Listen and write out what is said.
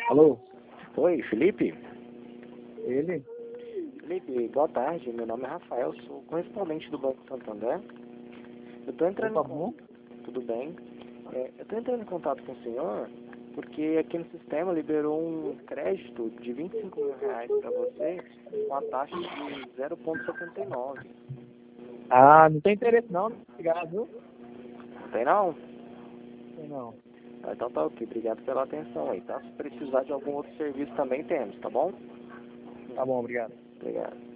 Alô? Oi, Felipe? Ele? Felipe, boa tarde. Meu nome é Rafael, sou correspondente do Banco Santander. Eu estou entrando Opa, bom? Tudo bem? Eu estou entrando em contato com o senhor porque aqui no sistema liberou um crédito de R$ 25.000 para você com a taxa de 0,79. Ah, não tem interesse não, obrigado, viu? Não tem não? Não tem não. Então tá ok. Obrigado pela atenção aí, tá? Se precisar de algum outro serviço também temos, tá bom? Tá bom, obrigado. Obrigado.